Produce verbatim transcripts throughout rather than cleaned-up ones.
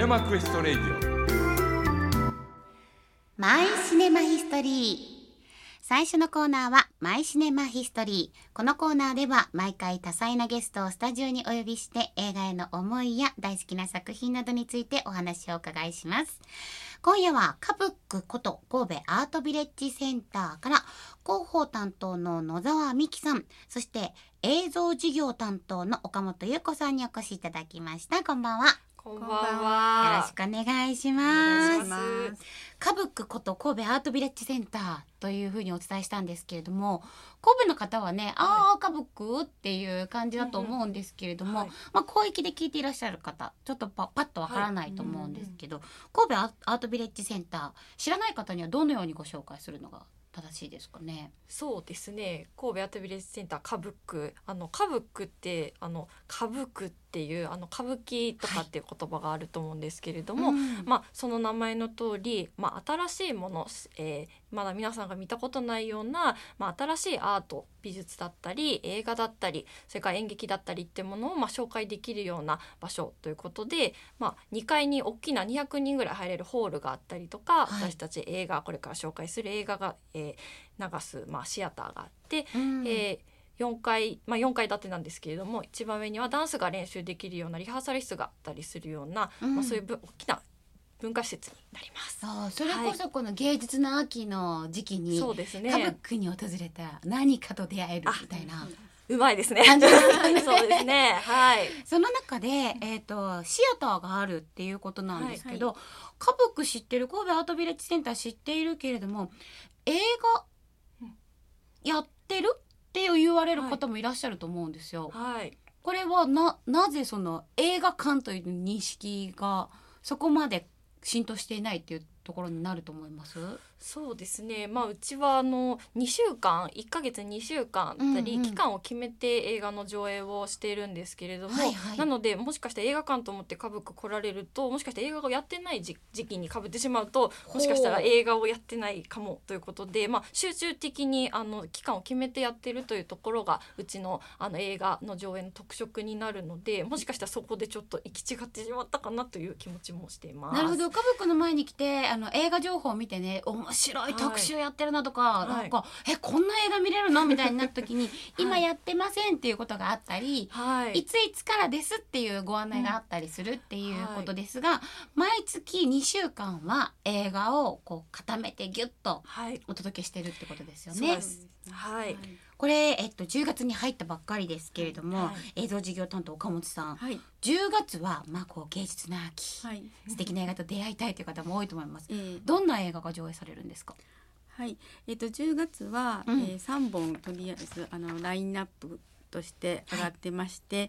ネマクエストレディオマイシネマヒストリー。最初のコーナーはマイシネマヒストリー。このコーナーでは毎回多彩なゲストをスタジオにお呼びして映画への思いや大好きな作品などについてお話をお伺いします。今夜はカブックこと神戸アートビレッジセンターから広報担当の野沢美希さん、そして映像事業担当の岡本優子さんにお越しいただきました。こんばんは。 こんばんは。 よろしくお願いします。 お願いします。 カブックこと神戸アートビレッジセンターというふうにお伝えしたんですけれども、神戸の方はね、はい、ああカブックっていう感じだと思うんですけれども、うんうんはい、まあ、広域で聞いていらっしゃる方ちょっとパ, パッとわからないと思うんですけど、はいうんうん、神戸アートビレッジセンター知らない方にはどのようにご紹介するのが正しいですかね。 そうですね、神戸アートビレッジセンターカブック、あのカブックってあの歌舞伎っていうあの歌舞伎とかっていう言葉があると思うんですけれども、はいうんまあ、その名前の通り、まあ、新しいもの、えー、まだ皆さんが見たことないような、まあ、新しいアート美術だったり映画だったりそれから演劇だったりっていうものをまあ紹介できるような場所ということで、まあ、にかいに大きなにひゃくにんぐらい入れるホールがあったりとか、はい、私たち映画これから紹介する映画が、えー、流す、まあ、シアターがあって、うんえーよんかい、まあ、よんかい建てなんですけれども一番上にはダンスが練習できるようなリハーサル室があったりするような、うんまあ、そういう大きな文化施設になります。 そうそれこそこの芸術の秋の時期に、 そうですね、 カブックに訪れた何かと出会えるみたいなうまいですねそうですね、はい、 その中で、えーと、シアターがあるっていうことなんですけど、はいはい、カブック知ってる神戸アートビレッジセンター知っているけれども映画やってるって言われる方もいらっしゃると思うんですよ、 はい、 これは な, なぜその映画館という認識がそこまで浸透していないっていうところになると思います？ そうですね、まあ、うちはあのにしゅうかんいっかげつにしゅうかんだったり、うんうん、期間を決めて映画の上映をしているんですけれども、はいはい、なのでもしかして映画館と思ってカブック来られるともしかして映画をやってない時期にかぶってしまうともしかしたら映画をやってないかもということで、まあ、集中的にあの期間を決めてやってるというところがうち の, あの映画の上映の特色になるのでもしかしたらそこでちょっと行き違ってしまったかなという気持ちもしています。 なるほど、カブックの前に来てあの映画情報を見てね面白い特集やってるなとか、はい、なんかえこんな映画見れるのみたいになった時に、はい、今やってませんっていうことがあったり、はい、いついつからですっていうご案内があったりするっていうことですが、うんはい、毎月にしゅうかんは映画をこう固めてギュッとお届けしてるってことですよね、はい、そうです、はい、これ、えっと、じゅうがつに入ったばっかりですけれども、はい、映像事業担当岡本さん、はい、じゅうがつは、まあ、こう芸術の秋、はい、素敵な映画と出会いたいという方も多いと思います、えー、どんな映画が上映されるんですか？ はい、えー、とじゅうがつは、うんえー、さんぼんとりあえずあのラインナップとして上がってまして、はい、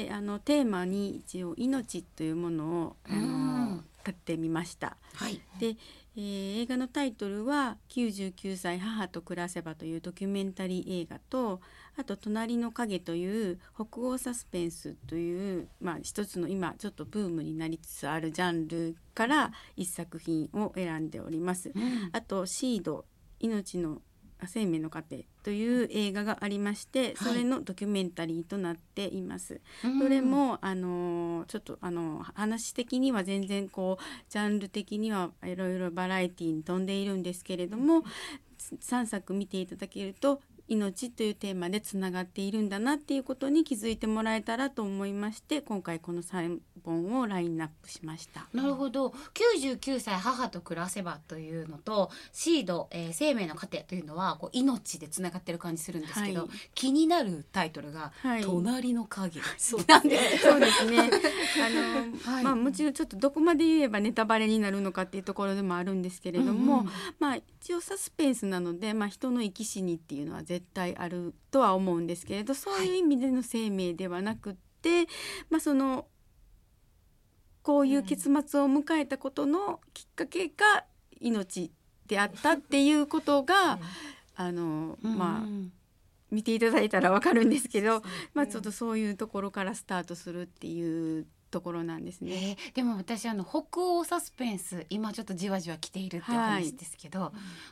であのテーマに一応命というものをあの立ってみました、はい、で、えー、映画のタイトルはきゅうじゅうきゅうさい母と暮らせばというドキュメンタリー映画とあと隣の影という北欧サスペンスという、まあ、一つの今ちょっとブームになりつつあるジャンルから一作品を選んでおります、うん、あとシード命の生命の過程という映画がありまして、はい、それのドキュメンタリーとなっています、うん、それもあのちょっとあの話的には全然こうジャンル的にはいろいろバラエティに富んでいるんですけれども、うん、さんさく見ていただけると命というテーマでつながっているんだなっていうことに気づいてもらえたらと思いまして今回このさんぼんをラインナップしました。 なるほど、きゅうじゅうきゅうさい母と暮らせばというのとシード、えー、生命の過程というのはこう命でつながってる感じするんですけど、はい、気になるタイトルが、はい、隣の影なんですそうですねあの、はいまあ、もちろんちょっとどこまで言えばネタバレになるのかっていうところでもあるんですけれども、うんうんまあ、一応サスペンスなので、まあ、人の生き死にっていうのは絶対あるとは思うんですけれどそういう意味での生命ではなくって、はいまあ、そのこういう結末を迎えたことのきっかけが命であったっていうことが、うん、あのまあ見ていただいたら分かるんですけど、まあ、ちょっとそういうところからスタートするっていうところなんですね、 えー、でも私あの北欧サスペンス今ちょっとじわじわ来ているっていう話ですけど、はい、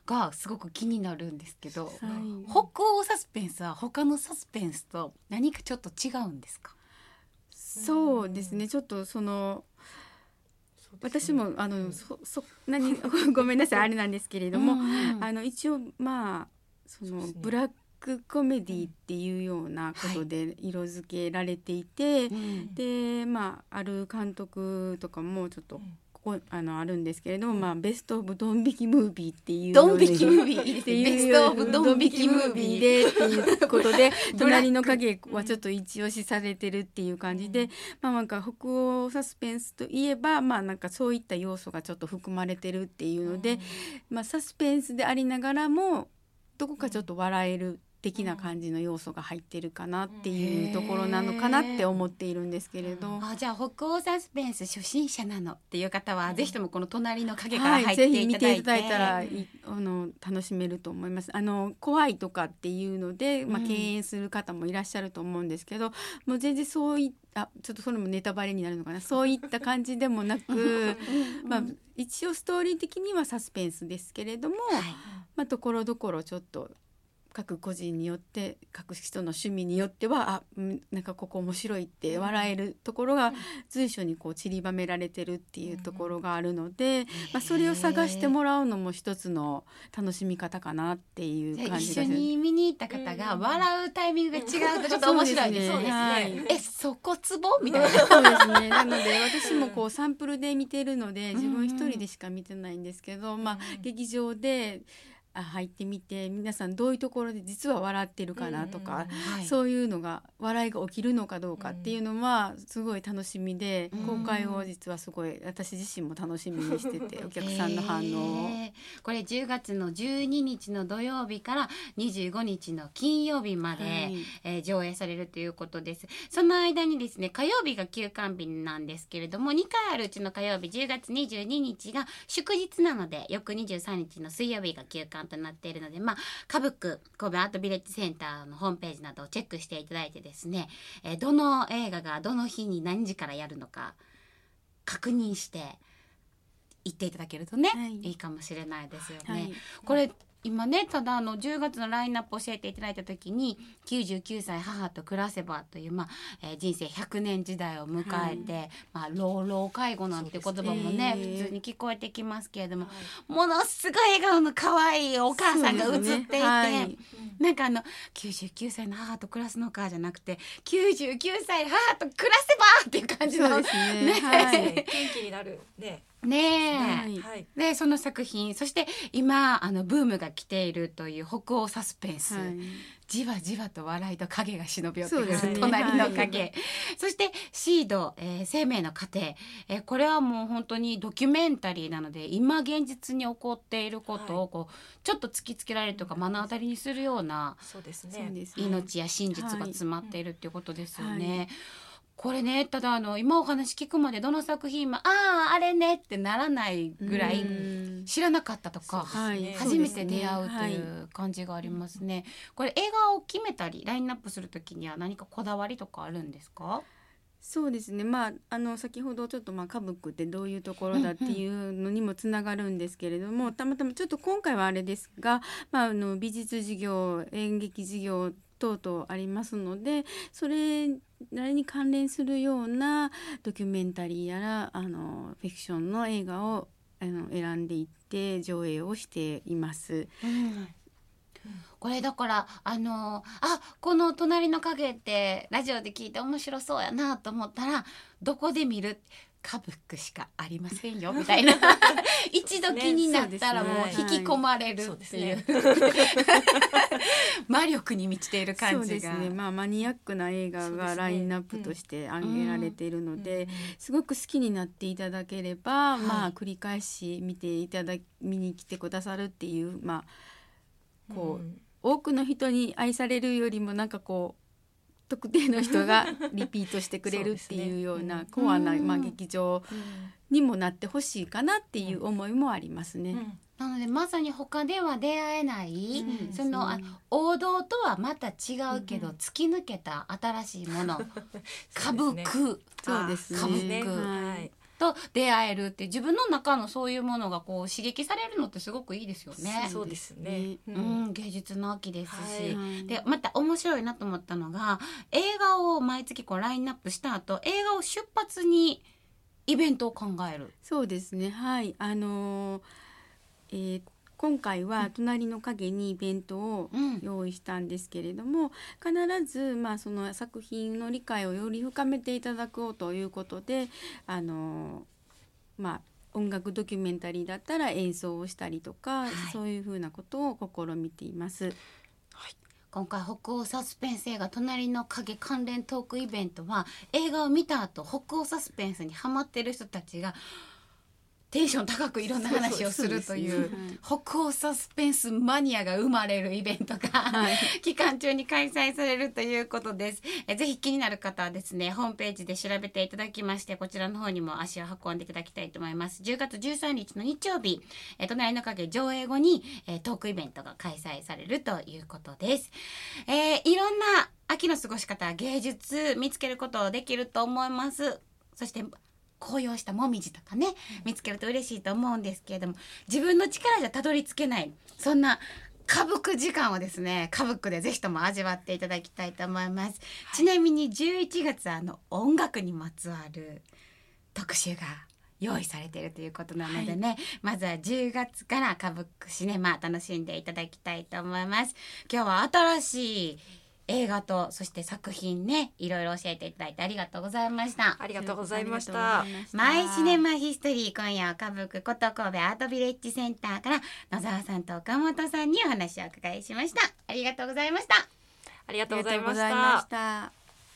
がすごく気になるんですけど、はい、北欧サスペンスは他のサスペンスと何かちょっと違うんですか？ そうですねちょっとその私もあの、うん、そそ何ごめんなさいあれなんですけれども、うんうん、あの一応まあそのそ、ね、ブラックコメディっていうようなことで色付けられていて、うん、でまあある監督とかもちょっと、うんあのあるんですけれども、まあ、ベストオブドン引きムービーっていうドン引きムービーっていうベストオブドン引きムービーでっていうことで隣の影はちょっと一押しされてるっていう感じで、まあ、なんか北欧サスペンスといえば、まあ、なんかそういった要素がちょっと含まれてるっていうので、まあ、サスペンスでありながらもどこかちょっと笑える的な感じの要素が入ってるかなっていうところなのかなって思っているんですけれど、 あじゃあ北欧サスペンス初心者なのっていう方は、うん、ぜひともこの隣の影から入っていただいて、はい、ぜひ見ていただいたらあの楽しめると思います。あの怖いとかっていうので、まあ、敬遠する方もいらっしゃると思うんですけど、うん、もう全然そういったちょっとそれもネタバレになるのかなそういった感じでもなくまあ一応ストーリー的にはサスペンスですけれども、はいまあ、ところどころちょっと各個人によって各人の趣味によってはあなんかここ面白いって笑えるところが随所にこう散りばめられてるっていうところがあるので、まあ、それを探してもらうのも一つの楽しみ方かなっていう感じがする。 一緒に見に行った方が笑うタイミングが違うとちょっと面白いですね。 そうですね、はい、 えそこツボみたいなそうですね。なので私もこうサンプルで見てるので自分一人でしか見てないんですけど、まあ、劇場で入ってみて皆さんどういうところで実は笑ってるかなとか、うんうんはい、そういうのが笑いが起きるのかどうかっていうのはすごい楽しみで、うん、公開を実はすごい私自身も楽しみにしててお客さんの反応を、 えー、これじゅうがつのじゅうににちの土曜日からにじゅうごにちの金曜日まで、はいえー、上映されるということです。その間にですね火曜日が休館日なんですけれどもにかいあるうちの火曜日じゅうがつにじゅうににちが祝日なので翌にじゅうさんにちの水曜日が休館となっているので、まあ、カブック神戸アートビレッジセンターのホームページなどをチェックしていただいてですね、えー、どの映画がどの日に何時からやるのか確認して行っていただけるとね、はい、いいかもしれないですよね、はい、これ今ねただあのじゅうがつのラインナップ教えていただいた時にきゅうじゅうきゅうさい母と暮らせばという、まあえー、人生ひゃくねん時代を迎えて、はいまあ、老老介護なんて言葉もね、普通に聞こえてきますけれども、はい、ものすごい笑顔の可愛いお母さんが映っていて、ねはい、なんかあのきゅうじゅうきゅうさいの母と暮らすのかじゃなくてきゅうじゅうきゅうさい母と暮らせばっていう感じのそうですね、 ねはい、元気になるねねえ、 はい、 でその作品そして今あのブームが来ているという北欧サスペンス、はい、じわじわと笑いと影が忍び寄ってくる、ね、隣の影、はい、そしてシード、えー、生命の過程、えー、これはもう本当にドキュメンタリーなので今現実に起こっていることをこう、はい、ちょっと突きつけられるとか目の当たりにするような、 そうですね、 命や真実が詰まっているっていうことですよね、はいはいこれねただあの今お話聞くまでどの作品もあああれねってならないぐらい知らなかったとか、ね、初めて出会うという感じがありますね、はい、これ映画を決めたりラインナップするときには何かこだわりとかあるんですか？ そうですね、まあ、あの先ほどちょっとまあカブックってどういうところだっていうのにもつながるんですけれども、うんうん、たまたまちょっと今回はあれですが、まあ、あの美術事業演劇事業等々ありますのでそれなりに関連するようなドキュメンタリーやらあのフィクションの映画をあの選んでいって上映をしています、うんこれだからあのあこの隣の影ってラジオで聞いて面白そうやなと思ったらどこで見るカブックしかありませんよみたいな一度気になったらもう引き込まれるっていう、ねはい、魔力に満ちている感じがそうですね、まあ、マニアックな映画がラインナップとして挙げられているので、うん、すごく好きになっていただければ、うんまあ、繰り返し見ていただ見に来てくださるっていう、まあこううん多くの人に愛されるよりもなんかこう特定の人がリピートしてくれるっていうようなコアな、まあ、劇場にもなってほしいかなっていう思いもありますね、うんうんなのでまさに他では出会えない、うん、そのあ王道とはまた違うけど、うん、突き抜けた新しいものカブクそうですねカブク、はいと出会えるって自分の中のそういうものがこう刺激されるのってすごくいいですよね。 そうですね、 うん、芸術の秋ですし、はい、でまた面白いなと思ったのが映画を毎月こうラインナップした後映画を出発にイベントを考える。 そうですね、はい、あのーえー今回は隣の影にイベントを用意したんですけれども、うん、必ず、まあ、その作品の理解をより深めていただこうということで、あのまあ、音楽ドキュメンタリーだったら演奏をしたりとか、はい、そういうふうなことを試みています。 はい、今回北欧サスペンス映画隣の影関連トークイベントは、映画を見た後北欧サスペンスにハマっている人たちがテンション高くいろんな話をするという、北欧サスペンスマニアが生まれるイベントが、はい、期間中に開催されるということです。えぜひ気になる方はですね、ホームページで調べていただきまして、こちらの方にも足を運んでいただきたいと思います。じゅうがつじゅうさんにちの日曜日、え隣の影上映後に、えトークイベントが開催されるということです。えー、いろんな秋の過ごし方、芸術見つけることできると思います。そして紅葉したもみじとかね、見つけると嬉しいと思うんですけれども、自分の力じゃたどり着けない、そんな歌舞伎時間をですね、歌舞伎でぜひとも味わっていただきたいと思います。はい、ちなみにじゅういちがつあの音楽にまつわる特集が用意されているということなのでね、はい、まずはじゅうがつから歌舞伎シネマ楽しんでいただきたいと思います。今日は新しい映画とそして作品ね、いろいろ教えていただいてありがとうございました。 ありがとうございました。 マイシネマヒストリー、今夜は歌舞伎こと神戸アートビレッジセンターから野沢さんと岡本さんにお話をお伺いしました。ありがとうございました。 ありがとうございました。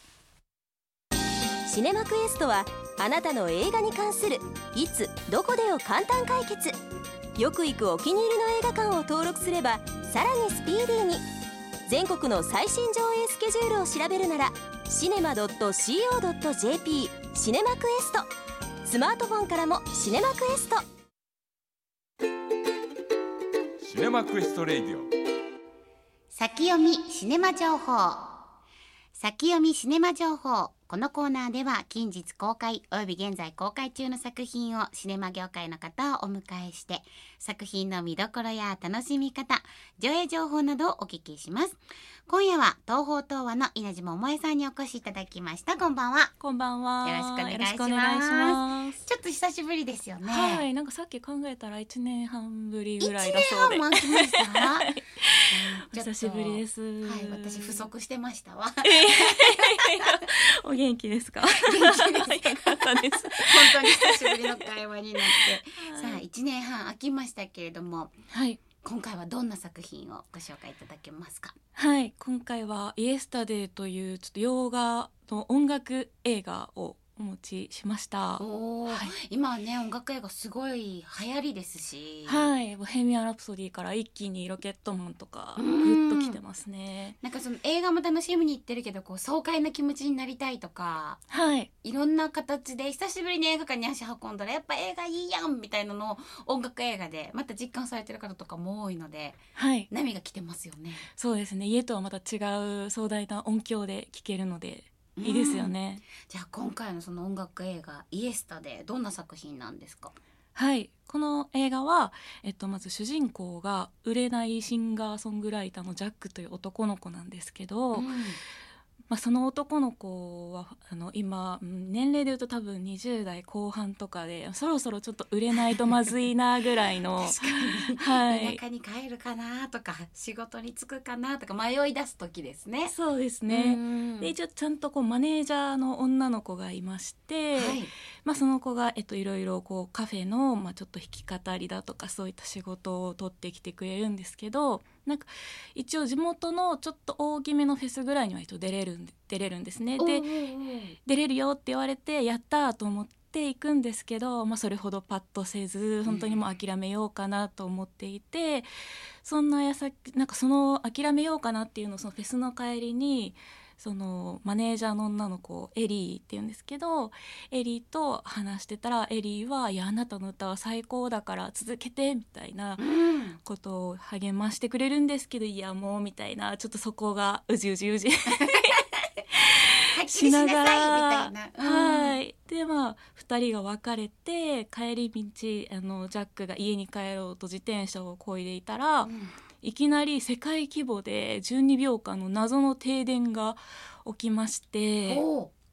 シネマクエストはあなたの映画に関するいつどこでを簡単解決。よく行くお気に入りの映画館を登録すればさらにスピーディーに。全国の最新上映スケジュールを調べるならシネマ ドットシーオードットジェーピー シネマクエスト。スマートフォンからもシネマクエスト。 シネマクエストレイディオ、 先読みシネマ情報。先読みシネマ情報。このコーナーでは近日公開および現在公開中の作品をシネマ業界の方をお迎えして、作品の見どころや楽しみ方、上映情報などをお聞きします。今夜は東宝東和の稲島萌さんにお越しいただきました。こんばんは。 こんばんは。 よろしくお願いします。 よろしくお願いします。 ちょっと久しぶりですよね。 はい、なんかさっき考えたらいちねんはんぶりぐらいだそうで。 いちねんはんも空きました。 お久しぶりです。 はい、私不足してましたわ。 お元気ですか？ 元気です。よかったです。 本当に久しぶりの会話になって、はい、さあいちねんはん空きましたけれども、 はい、 今回はどんな作品をご紹介いただけますか？ はい、今回はイエスタデーというちょっと洋画の音楽映画をお持ちしました。 お、はい、今はね音楽映画すごい流行りですし、 はい、ボヘミアン・ラプソディから一気にロケットマンとかグッときてますね。 なんかその映画も楽しみに行ってるけど、こう爽快な気持ちになりたいとか、 はい、 いろんな形で久しぶりに映画館に足運んだらやっぱ映画いいやんみたいなのを音楽映画でまた実感されてる方とかも多いので、 はい、 波が来てますよね。 そうですね、家とはまた違う壮大な音響で聴けるのでいいですよね。 じゃあ今回のその音楽映画イエスタでどんな作品なんですか？ はい、この映画は、えっと、まず主人公が売れないシンガーソングライターのジャックという男の子なんですけど、うん、まあ、その男の子はあの今年齢でいうと多分にじゅう代後半とかで、そろそろちょっと売れないとまずいなぐらいの確かに、はい、田舎に帰るかなとか仕事に就くかなとか迷い出す時ですね。 そうですね。で一応ちゃんとこうマネージャーの女の子がいまして、はい、まあ、その子が、えっと、いろいろこうカフェの、まあ、ちょっと弾き語りだとかそういった仕事を取ってきてくれるんですけど、なんか一応地元のちょっと大きめのフェスぐらいには出れるんで出れるんですね。で出れるよって言われてやったと思っていくんですけど、まあ、それほどパッとせず本当にもう諦めようかなと思っていて、うん、そんなやさなんかその諦めようかなっていうのをそのフェスの帰りにそのマネージャーの女の子エリーっていうんですけど、エリーと話してたらエリーはいやあなたの歌は最高だから続けてみたいなことを励ましてくれるんですけど、いやもうみたいなちょっとそこがうじうじうじしながら、はい、でまあふたりが別れて帰り道あのジャックが家に帰ろうと自転車を漕いでいたら、うん、いきなり世界規模でじゅうにびょうかんの謎の停電が起きまして、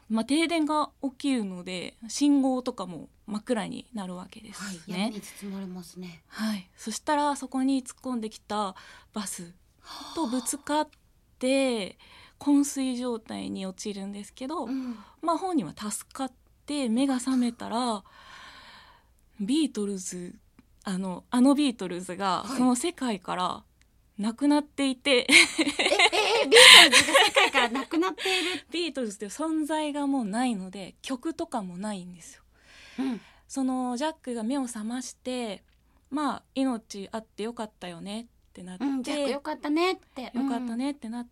まあ、停電が起きるので信号とかも真っ暗になるわけですね。 はい、闇に包まれますね。 はい、そしたらそこに突っ込んできたバスとぶつかって昏睡状態に陥るんですけど、うん、まあ本人は助かって目が覚めたらビートルズあのあのビートルズがその世界からなくなっていて、はい、ええビートルズが世界からなくなっているビートルズっていう存在がもうないので曲とかもないんですよ、うん、そのジャックが目を覚ましてまあ命あってよかったよねってなって、 うん、ジャックよかったねって、 うん、よかったねってなって、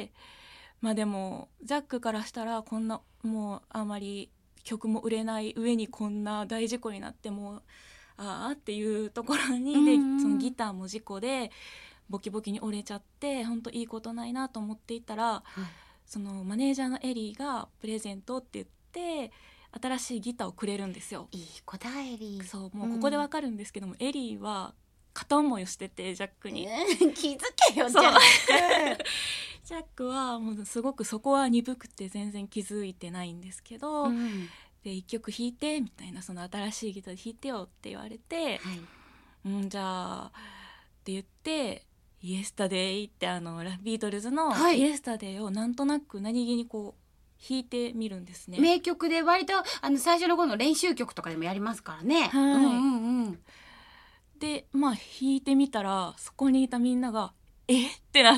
まあでもジャックからしたらこんなもうあまり曲も売れない上にこんな大事故になってもああっていうところに、うんうん、でそのギターも事故でボキボキに折れちゃって本当いいことないなと思っていたら、はい、そのマネージャーのエリーがプレゼントって言って新しいギターをくれるんですよ。 いい子だエリー。 そうもうここでわかるんですけども、うん、エリーは片思いをしててジャックに、 えー、気づけよジャックジャックはもうすごくそこは鈍くて全然気づいてないんですけど、うん、でいっきょく弾いてみたいなその新しいギターで弾いてよって言われて、はい、うんじゃあって言ってイエスタデイってあのビートルズのイエスタデイをなんとなく何気にこう弾いてみるんですね。 名曲で割とあの最初の頃の練習曲とかでもやりますからね。はい、うんうんうん、 でまあ弾いてみたらそこにいたみんながえってなって、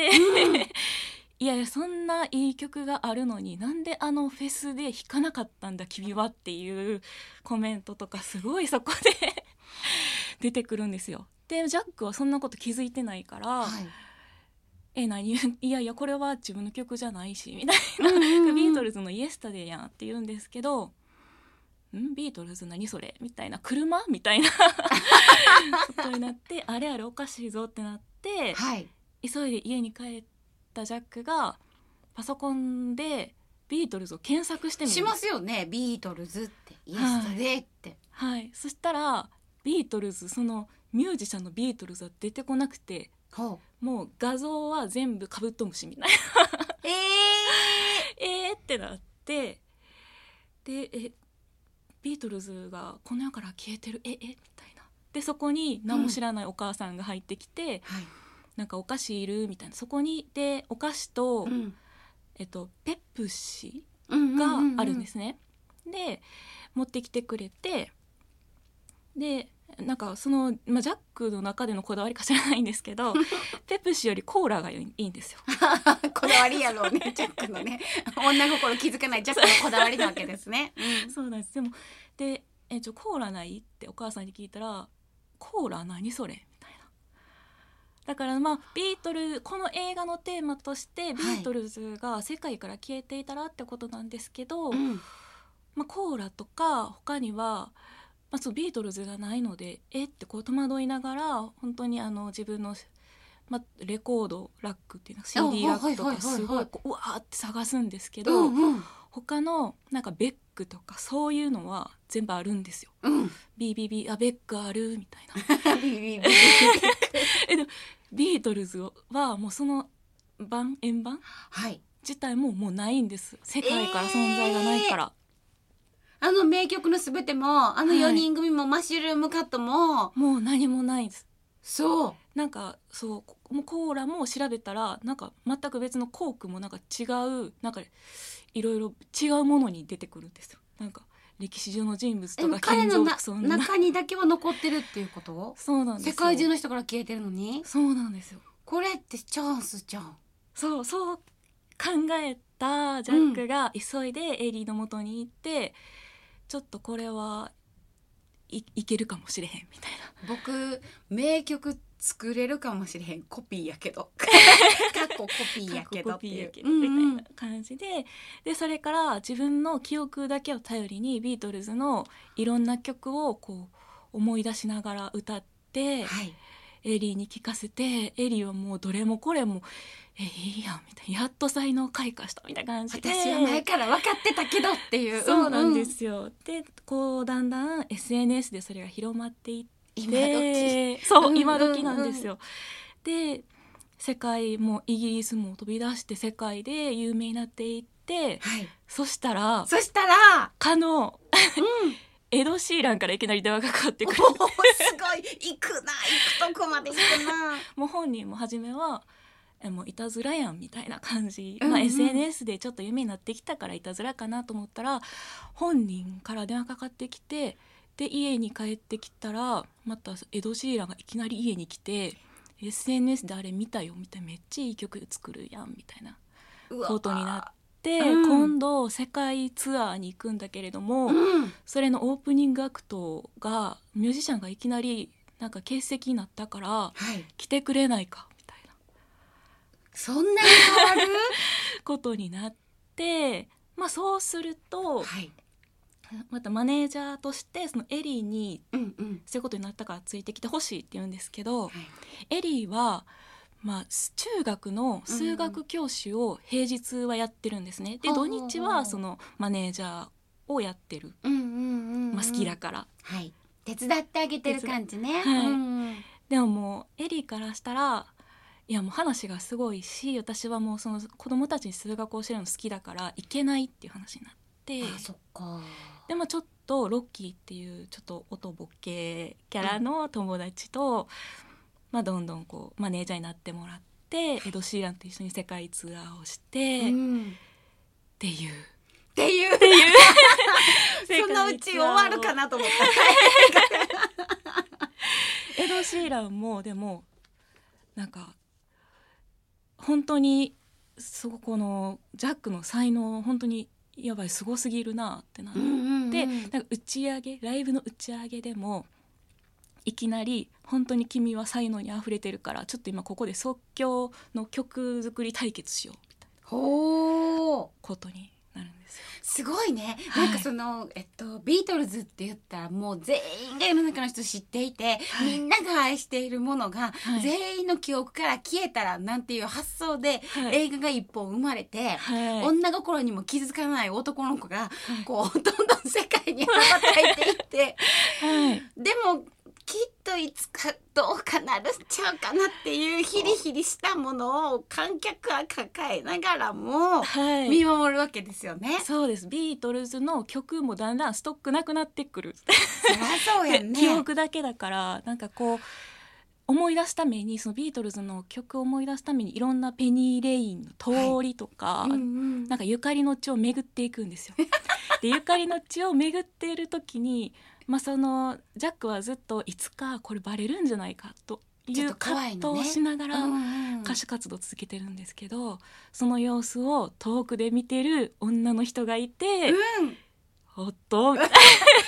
うん、いやいやそんないい曲があるのになんであのフェスで弾かなかったんだ君はっていうコメントとかすごいそこで出てくるんですよ。でジャックはそんなこと気づいてないから、はい、え何いやいやこれは自分の曲じゃないしみたいな、うんうんうん、ビートルズのイエスタデイやんって言うんですけどんビートルズ何それみたいな車みたいなことになってあれあれおかしいぞってなって、はい、急いで家に帰ったジャックがパソコンでビートルズを検索してみるしますよね。ビートルズってイエスタデイって、 はいはい、そしたらビートルズそのミュージシャンのビートルズは出てこなくて、もう画像は全部カブトムシみたいなえー、えーってなってでえビートルズがこの世から消えてるええみたいなでそこに何も知らないお母さんが入ってきて、うんはい、なんかお菓子いるみたいなそこにでお菓子と、うんえっと、ペプシがあるんですね、うんうんうんうん、で持ってきてくれてでなんかその、まあ、ジャックの中でのこだわりか知らないんですけどペプシよりコーラがいいんですよこだわりやろうねジャックのね女心気づかないジャックのこだわりなわけですね、 うん、そうなんです。でもでえちょコーラないってお母さんに聞いたらコーラ何それみたいな。だからまあビートルこの映画のテーマとしてビートルズが世界から消えていたらってことなんですけど、はいまあ、コーラとか他にはまあ、そうビートルズがないのでえってこう戸惑いながら本当にあの自分の、まあ、レコードラックっていうの シーディー ラックとかすごいこううわーって探すんですけど、うんうん、他のなんかベックとかそういうのは全部あるんですよ、うん、ビービービー あベックあるみたいなビービービーえでもビートルズはもうその版円盤、はい、自体ももうないんです世界から存在がないから、えーあの名曲のすべてもあのよにん組も、はい、マッシュルームカットももう何もないです。 そうなんかそうもうコーラも調べたらなんか全く別のコークもなんか違うなんかいろいろ違うものに出てくるんですよ。なんか歴史上の人物とか彼のな中にだけは残ってるっていうこと？ そうなんですよ。 世界中の人から消えてるのに？ そうなんですよ。 これってチャンスじゃん。 そうそう考えたジャックが急いでエリーの元に行って、うんちょっとこれはい、いけるかもしれへんみたいな。 僕名曲作れるかもしれへんコピーやけどかっこコピーやけどっていうみたいな感じで、でそれから自分の記憶だけを頼りにビートルズのいろんな曲をこう思い出しながら歌って、はい、エリーに聴かせてエリーはもうどれもこれもえいいやんみたいなやっと才能開花したみたいな感じで私は前から分かってたけどっていうそうなんですよ、うんうん、でこうだんだん エスエヌエス でそれが広まっていって今時そう、うんうんうん、今時なんですよ。で世界もイギリスも飛び出して世界で有名になっていって、 はい、 そしたらそしたらかの、 うん、 エド・シーランからいきなり電話がかかってくる。 おすごい、行くな、行くとこまで行くな。 もう本人も初めはえもういたずらやんみたいな感じ、 うんうん、 まあ、エスエヌエス でちょっと夢になってきたからいたずらかなと思ったら本人から電話かかってきて、で家に帰ってきたらまたエド・シーランがいきなり家に来て エスエヌエス であれ見たよみたいな、めっちゃいい曲作るやんみたいなことになって、うん、今度世界ツアーに行くんだけれども、うん、それのオープニングアクトがミュージシャンがいきなりなんか欠席になったから、はい、来てくれないかみたいな、 そんなに変わることになって、まあ、そうすると、はい、またマネージャーとしてそのエリーにそういうことになったからついてきてほしいって言うんですけど、はい、エリーはまあ、中学の数学教師を平日はやってるんですね、うん、で土日はそのマネージャーをやってる、うんうんうんうん、まあ、好きだから、 はい、手伝ってあげてる感じね、 はい、 うん、 でももうエリーからしたらいやもう話がすごいし、私はもうその子供たちに数学を教えるの好きだから行けないっていう話になって、 あ、そっか。 でもちょっとロッキーっていうちょっとおとぼけキャラの友達と、うん、まあ、どんどんこうマネージャーになってもらってエド・シーランと一緒に世界ツアーをして、うん、っていうっていうっていうそのうち終わるかなと思ったエド・シーランもでもなんか本当にそこのジャックの才能本当にやばい、すごすぎるなってなって、うんうんうん、でなんか打ち上げライブの打ち上げでもいきなり本当に君は才能にあふれてるからちょっと今ここで即興の曲作り対決しようみたいなことになるんですよ。 すごいね、はい、なんかその、えっと、ビートルズって言ったらもう全員が世の中の人知っていて、はい、みんなが愛しているものが、はい、全員の記憶から消えたらなんていう発想で、はい、映画が一本生まれて、はい、女心にも気づかない男の子が、はい、こうどんどん世界に羽ばたいていって、はい、でもきっといつかどうかなるんちゃうかなっていうヒリヒリしたものを観客は抱えながらも見守るわけですよね、はい、 そうです。ビートルズの曲もだんだんストックなくなってくるそりゃそうやね記憶だけだからなんかこう思い出すためにそのビートルズの曲を思い出すためにいろんなペニーレインの通りとか、はい、うんうん、なんかゆかりの地を巡っていくんですよでゆかりの地を巡っている時にまあ、そのジャックはずっといつかこれバレるんじゃないかという葛藤をしながら歌手活動を続けてるんですけど、その様子を遠くで見てる女の人がいて、うん、おっとちょっと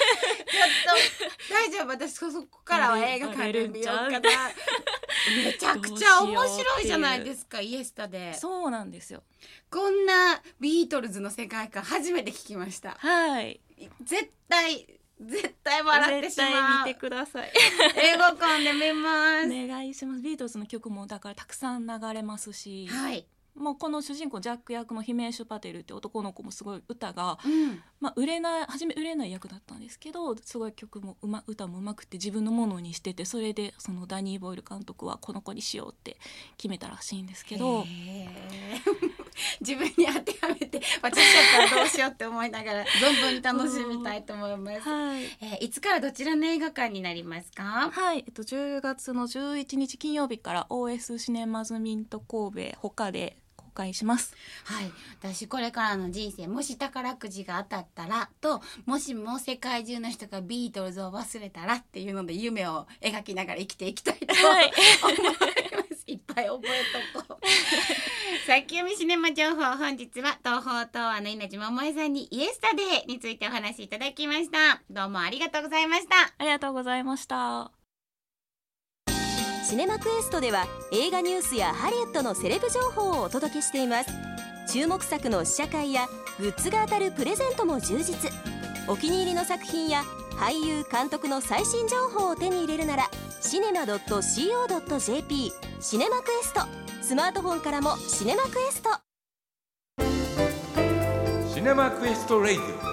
大丈夫、私そこからは映画館で見ようかなめちゃくちゃ面白いじゃないですかイエスタで。 そうなんですよ。 こんなビートルズの世界観初めて聞きました。 はい、 絶対絶対笑ってしまう。 絶対見てください映画館で見ます。 お願いします。ビートルズの曲もだからたくさん流れますし、はい、もうこの主人公ジャック役のヒメーシュ・パテルって男の子もすごい歌が、うん、まあ、売れない初め売れない役だったんですけどすごい曲もうま歌もうまくて自分のものにしてて、それでそのダニー・ボイル監督はこの子にしようって決めたらしいんですけど自分に当てはめて私だったらどうしようって思いながら存分に楽しみたいと思います、はい、えー、いつからどちらの映画館になりますか？ はい、えっと、じゅうがつのじゅういちにち金曜日から オーエス シネマズミント神戸他で公開します。 はい、私これからの人生もし宝くじが当たったらと、もしも世界中の人がビートルズを忘れたらっていうので夢を描きながら生きていきたいと思います、いっぱい覚えとこう先読みシネマ情報、本日は東宝東亜の稲地桃江さんにイエスタデーについてお話しいただきました。どうもありがとうございました。 ありがとうございました。 シネマクエストでは映画ニュースやハリウッドのセレブ情報をお届けしています。注目作の試写会やグッズが当たるプレゼントも充実。お気に入りの作品や俳優監督の最新情報を手に入れるならシネマ ドット シーオー ドット ジェーピー シネマクエスト、スマートフォンからもシネマクエスト。 シネマクエストレイディオ